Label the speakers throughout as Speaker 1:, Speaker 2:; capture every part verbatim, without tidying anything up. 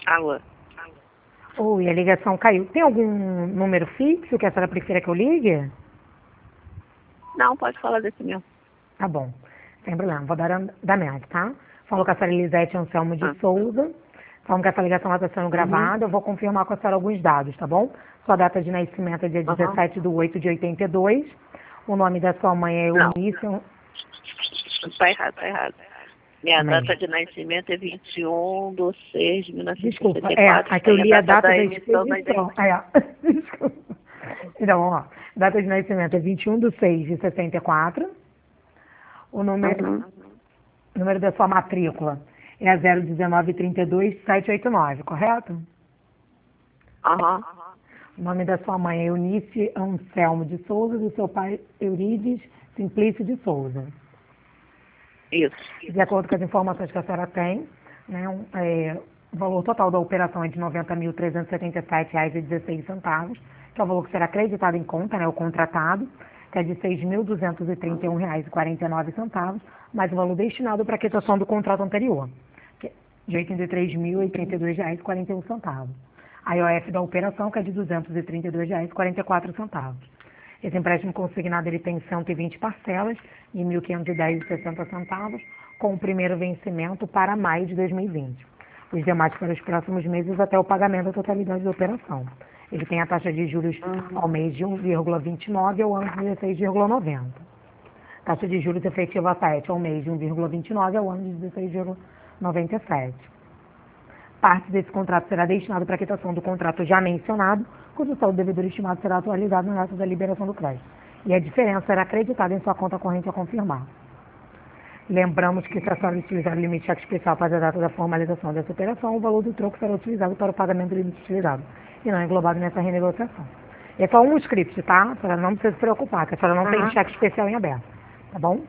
Speaker 1: Alô?
Speaker 2: Oi, a ligação caiu. Tem algum número fixo que a senhora prefira que eu ligue?
Speaker 1: Não, pode falar desse meu.
Speaker 2: Tá bom, sem problema. Vou dar andamento, tá? Falou com a senhora Elisete Anselmo de
Speaker 1: Ah.
Speaker 2: Souza. Falando que essa ligação está sendo gravada. Eu vou confirmar com a senhora alguns dados, tá bom? Sua data de nascimento é dia
Speaker 1: Uhum.
Speaker 2: dezessete de oito de oitenta e dois. O nome da sua mãe é
Speaker 1: Não.
Speaker 2: Eunice.
Speaker 1: Tá errado, tá errado. Minha
Speaker 2: Amém.
Speaker 1: data de nascimento é vinte e um de seis de mil novecentos e
Speaker 2: Desculpa,
Speaker 1: sessenta e
Speaker 2: é,
Speaker 1: quatro.
Speaker 2: aqui eu
Speaker 1: Tem a
Speaker 2: li a
Speaker 1: data
Speaker 2: data
Speaker 1: da
Speaker 2: da
Speaker 1: emissão da
Speaker 2: expedição.
Speaker 1: identidade.
Speaker 2: É, ó. Desculpa. Então, vamos lá. Data de nascimento é vinte e um de seis de sessenta e quatro. O número,
Speaker 1: Uhum.
Speaker 2: o número da sua matrícula é a zero um nove três dois sete oito nove, correto?
Speaker 1: Aham.
Speaker 2: O nome da sua mãe é Eunice Anselmo de Souza, do seu pai Eurides Simplício de Souza.
Speaker 1: Isso.
Speaker 2: De acordo com as informações que a senhora tem, né, um, é, o valor total da operação é de noventa mil trezentos e setenta e sete reais e dezesseis centavos, que é o valor que será acreditado em conta, né, o contratado, que é de seis mil duzentos e trinta e um reais e quarenta e nove centavos, mais o valor destinado para a quitação do contrato anterior, que é de oitenta e três mil e oitenta e dois reais e quarenta e um centavos. A I O F da operação, que é de duzentos e trinta e dois reais e quarenta e quatro centavos. Esse empréstimo consignado ele tem cento e vinte parcelas de mil quinhentos e dez reais e sessenta centavos, com o primeiro vencimento para maio de dois mil e vinte. Os demais para os próximos meses até o pagamento da totalidade da operação. Ele tem a taxa de juros ao mês de um vírgula vinte e nove e ao ano de dezesseis vírgula noventa. Taxa de juros efetiva a sete ao mês de um vírgula vinte e nove e ao ano de dezesseis vírgula noventa e sete. Parte desse contrato será destinado para a quitação do contrato já mencionado, cujo saldo devedor estimado será atualizado na data da liberação do crédito. E a diferença será acreditada em sua conta corrente a confirmar. Lembramos que, se a senhora utilizar o limite cheque especial para a data da formalização dessa operação, o valor do troco será utilizado para o pagamento do limite utilizado e não é englobado nessa renegociação. É só um script, tá? A senhora não precisa se preocupar, que a senhora não tem
Speaker 1: Uhum.
Speaker 2: cheque especial em aberto, tá bom?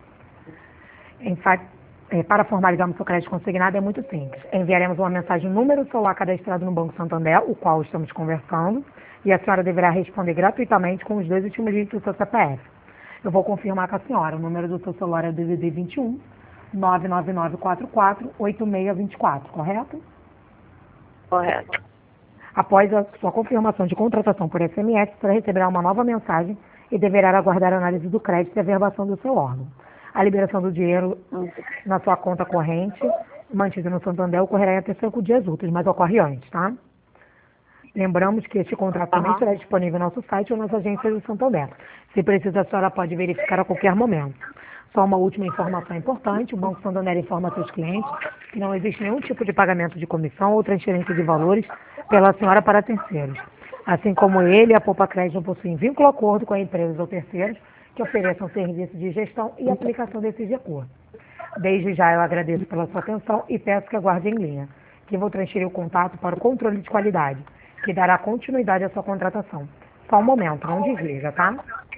Speaker 2: Em fato, é, para formalizarmos seu crédito consignado é muito simples. Enviaremos uma mensagem número celular cadastrado no Banco Santander, o qual estamos conversando, e a senhora deverá responder gratuitamente com os dois últimos dígitos do seu C P F. Eu vou confirmar com a senhora. O número do seu celular é o D D D vinte e um, nove nove nove quatro quatro, oito seis dois quatro, correto?
Speaker 1: Correto.
Speaker 2: Após a sua confirmação de contratação por S M S, você receberá uma nova mensagem e deverá aguardar a análise do crédito e a verbação do seu órgão. A liberação do dinheiro
Speaker 1: Uhum.
Speaker 2: na sua conta corrente, mantida no Santander, ocorrerá em até cinco dias úteis, mas ocorre antes, tá? Lembramos que este contrato também
Speaker 1: Aham.
Speaker 2: estará disponível no nosso site ou nas agências do Santander. Se precisa, a senhora pode verificar a qualquer momento. Só uma última informação importante, o Banco Santander informa a seus clientes que não existe nenhum tipo de pagamento de comissão ou transferência de valores pela senhora para terceiros. Assim como ele, a Poupa Crédito não possuem vínculo ou acordo com empresas ou terceiros que ofereçam serviços de gestão e aplicação desses recursos. Desde já eu agradeço pela sua atenção e peço que aguarde em linha, que vou transferir o contato para o controle de qualidade, que dará continuidade à sua contratação. Só um momento, não desliga, tá?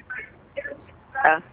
Speaker 1: Tá.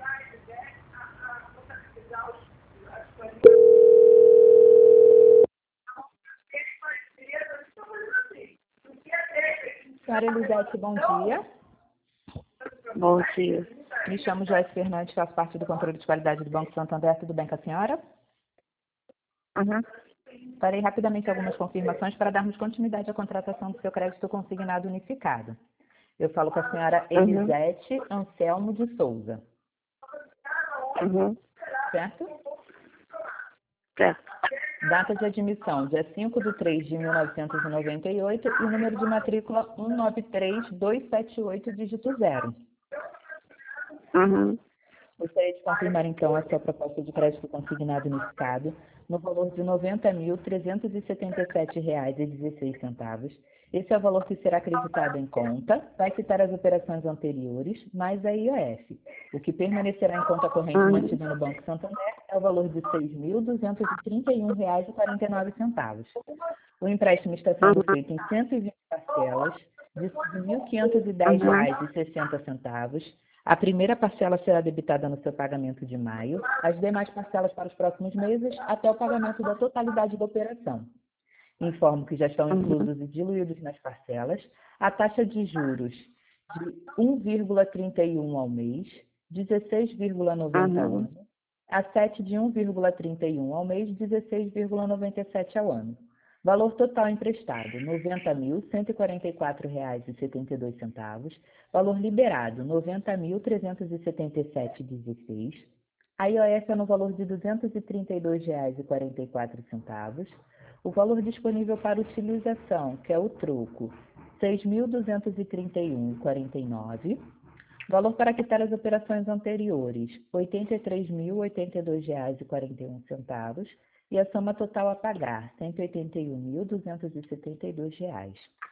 Speaker 3: Senhora Elisete, bom dia.
Speaker 1: Bom dia.
Speaker 3: Me chamo Joyce Fernandes, faço parte do controle de qualidade do Banco Santander. Tudo bem com a senhora?
Speaker 1: Uhum.
Speaker 3: Farei rapidamente algumas confirmações para darmos continuidade à contratação do seu crédito consignado unificado. Eu falo com a senhora
Speaker 1: Uhum.
Speaker 3: Elisete Anselmo de Souza,
Speaker 1: Uhum.
Speaker 3: certo?
Speaker 1: Certo.
Speaker 3: Data de admissão, dia cinco de três de mil novecentos e noventa e oito e número de matrícula um nove três dois sete oito, dígito zero.
Speaker 1: Uhum.
Speaker 3: Gostaria de confirmar, então, a sua proposta de crédito consignado unificado no valor de noventa mil trezentos e setenta e sete reais e dezesseis centavos. Esse é o valor que será acreditado em conta, vai quitar as operações anteriores, mais a I O F. O que permanecerá em conta corrente
Speaker 1: Uhum.
Speaker 3: mantida no Banco Santander é o valor de seis mil duzentos e trinta e um reais e quarenta e nove centavos. O empréstimo está sendo feito em cento e vinte parcelas de mil quinhentos e dez reais e sessenta centavos. A primeira parcela será debitada no seu pagamento de maio, as demais parcelas para os próximos meses, até o pagamento da totalidade da operação. Informo que já estão inclusos e diluídos nas parcelas a taxa de juros de um vírgula trinta e um ao mês, dezesseis vírgula noventa ao
Speaker 1: Uhum.
Speaker 3: ano, a sete de um vírgula trinta e um ao mês, dezesseis vírgula noventa e sete ao ano. Valor total emprestado, noventa mil, cento e quarenta e quatro reais e setenta e dois centavos. Valor liberado, noventa mil, trezentos e setenta e sete reais e dezesseis centavos. A I O F é no valor de duzentos e trinta e dois reais e quarenta e quatro centavos. O valor disponível para utilização, que é o troco, seis mil duzentos e trinta e um reais e quarenta e nove centavos. Valor para quitar as operações anteriores, oitenta e três mil, oitenta e dois reais e quarenta e um centavos. E a soma total a pagar, cento e oitenta e um mil, duzentos e setenta e dois reais.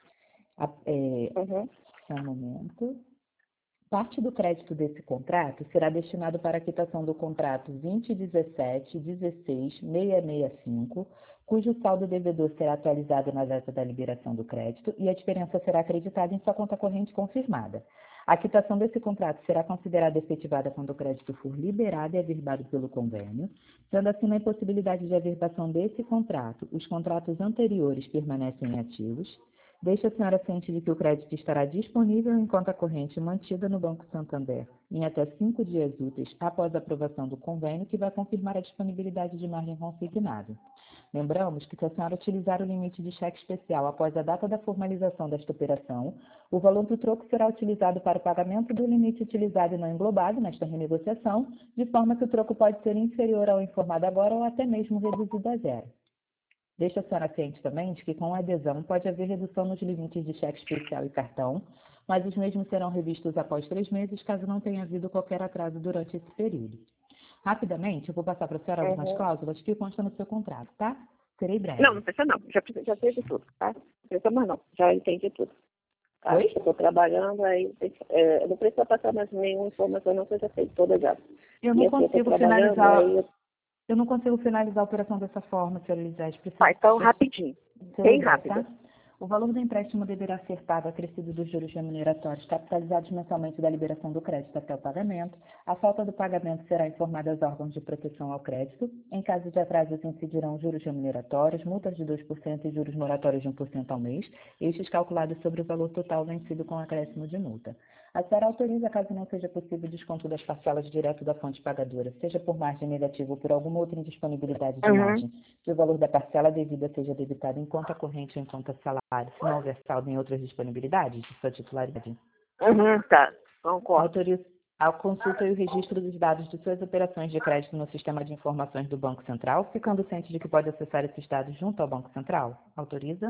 Speaker 3: A, é,
Speaker 1: Uhum.
Speaker 3: só um momento. Parte do crédito desse contrato será destinado para a quitação do contrato vinte dezessete dezesseis seiscentos e sessenta e cinco, cujo saldo devedor será atualizado na data da liberação do crédito e a diferença será acreditada em sua conta corrente confirmada. A quitação desse contrato será considerada efetivada quando o crédito for liberado e averbado pelo convênio. Sendo assim, na impossibilidade de averbação desse contrato, os contratos anteriores permanecem ativos. Deixe a senhora ciente de que o crédito estará disponível em conta corrente mantida no Banco Santander em até cinco dias úteis após a aprovação do convênio, que vai confirmar a disponibilidade de margem consignada. Lembramos que, se a senhora utilizar o limite de cheque especial após a data da formalização desta operação, o valor do troco será utilizado para o pagamento do limite utilizado e não englobado nesta renegociação, de forma que o troco pode ser inferior ao informado agora ou até mesmo reduzido a zero. Deixa a senhora ciente também de que, com a adesão, pode haver redução nos limites de cheque especial e cartão, mas os mesmos serão revistos após três meses, caso não tenha havido qualquer atraso durante esse período. Rapidamente, eu vou passar para a senhora algumas
Speaker 1: Uhum.
Speaker 3: cláusulas que constam no seu contrato, tá? Serei breve.
Speaker 1: Não, não precisa não. Já, já sei de tudo, tá? Não precisa mais não. Já entendi tudo. Tá?
Speaker 3: Oi?
Speaker 1: Eu estou trabalhando, aí é, não precisa passar mais nenhuma informação, não, que eu já sei toda já.
Speaker 3: Eu não
Speaker 1: E assim, eu tô
Speaker 3: consigo
Speaker 1: trabalhando,
Speaker 3: finalizar.
Speaker 1: aí eu-
Speaker 3: Eu não consigo finalizar a operação dessa forma, senhora Elisete. Preciso
Speaker 1: Tá, então rapidinho.
Speaker 3: Serei
Speaker 1: Bem
Speaker 3: breve,
Speaker 1: rápido.
Speaker 3: tá? O valor do empréstimo deverá ser pago acrescido dos juros remuneratórios capitalizados mensalmente da liberação do crédito até o pagamento. A falta do pagamento será informada aos órgãos de proteção ao crédito. Em caso de atrasos, incidirão juros remuneratórios, multas de dois por cento e juros moratórios de um por cento ao mês, estes calculados sobre o valor total vencido com acréscimo de multa. A senhora autoriza, caso não seja possível, desconto das parcelas direto da fonte pagadora, seja por margem negativa ou por alguma outra indisponibilidade de
Speaker 1: Uhum.
Speaker 3: margem, que o valor da parcela devida seja debitado em conta corrente ou em conta salário, se não houver saldo em outras disponibilidades de sua titularidade.
Speaker 1: Uhum, tá. Concordo.
Speaker 3: Autoriza a consulta e o registro dos dados de suas operações de crédito no sistema de informações do Banco Central, ficando ciente de que pode acessar esses dados junto ao Banco Central. Autoriza?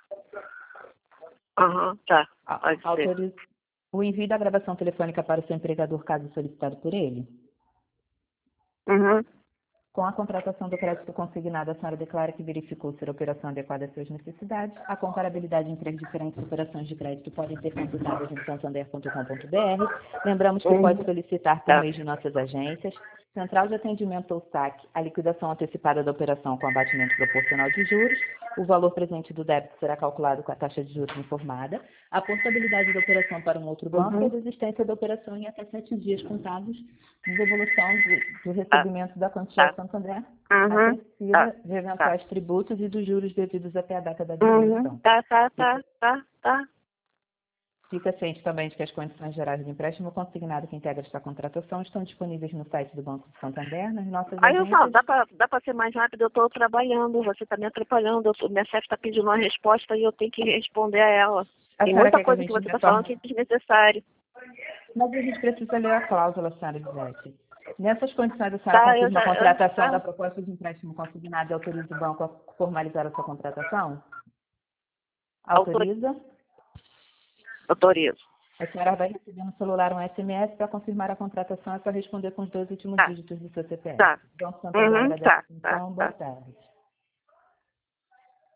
Speaker 1: Aham, tá.
Speaker 3: A-
Speaker 1: Pode ser.
Speaker 3: Autoriza o envio da gravação telefônica para o seu empregador, caso solicitado por ele.
Speaker 1: Uhum.
Speaker 3: Com a contratação do crédito consignado, a senhora declara que verificou ser a operação adequada às suas necessidades. A comparabilidade entre as diferentes operações de crédito podem ser consultadas em santander ponto com ponto br. Lembramos que
Speaker 1: Uhum.
Speaker 3: pode solicitar por
Speaker 1: Tá.
Speaker 3: meio de nossas agências, Central de Atendimento ou S A C, a liquidação antecipada da operação com abatimento proporcional de juros. O valor presente do débito será calculado com a taxa de juros informada. A portabilidade da operação para um outro banco e a
Speaker 1: Uhum.
Speaker 3: desistência da operação em até sete dias contados de devolução do, do
Speaker 1: Tá.
Speaker 3: recebimento da quantia
Speaker 1: Tá.
Speaker 3: ao Santander,
Speaker 1: Uhum.
Speaker 3: acrescida
Speaker 1: Tá.
Speaker 3: de eventuais
Speaker 1: Tá.
Speaker 3: tributos e dos juros devidos até a data da
Speaker 1: Uhum.
Speaker 3: devolução.
Speaker 1: Tá, tá, tá, tá, tá.
Speaker 3: Fica ciente também de que as condições gerais do empréstimo consignado que integra esta contratação estão disponíveis no site do Banco do Santander, nas nossas
Speaker 1: Aí eu falo,
Speaker 3: agências.
Speaker 1: dá pra, dá pra ser mais rápido, eu tô trabalhando, você tá me atrapalhando, eu tô, minha chefe tá pedindo uma resposta e eu tenho que responder a ela.
Speaker 3: A
Speaker 1: Tem
Speaker 3: senhora
Speaker 1: muita
Speaker 3: quer que a
Speaker 1: coisa que
Speaker 3: gente
Speaker 1: você tá falando que
Speaker 3: retorne?
Speaker 1: é desnecessário.
Speaker 3: Mas a gente precisa ler a cláusula, senhora Elisete. Nessas condições, a senhora
Speaker 1: Tá, eu
Speaker 3: confirma a
Speaker 1: já... eu-
Speaker 3: contratação
Speaker 1: tá.
Speaker 3: da proposta de empréstimo consignado e autoriza o banco a formalizar a sua contratação? Autoriza?
Speaker 1: Autorizo.
Speaker 3: A senhora vai receber no celular um S M S para confirmar a contratação, é só responder com os dois últimos
Speaker 1: Tá.
Speaker 3: dígitos do seu C P F.
Speaker 1: Tá.
Speaker 3: Banco Santander
Speaker 1: Uhum,
Speaker 3: agradece
Speaker 1: tá,
Speaker 3: a atenção.
Speaker 1: tá,
Speaker 3: Boa
Speaker 1: tá.
Speaker 3: tarde.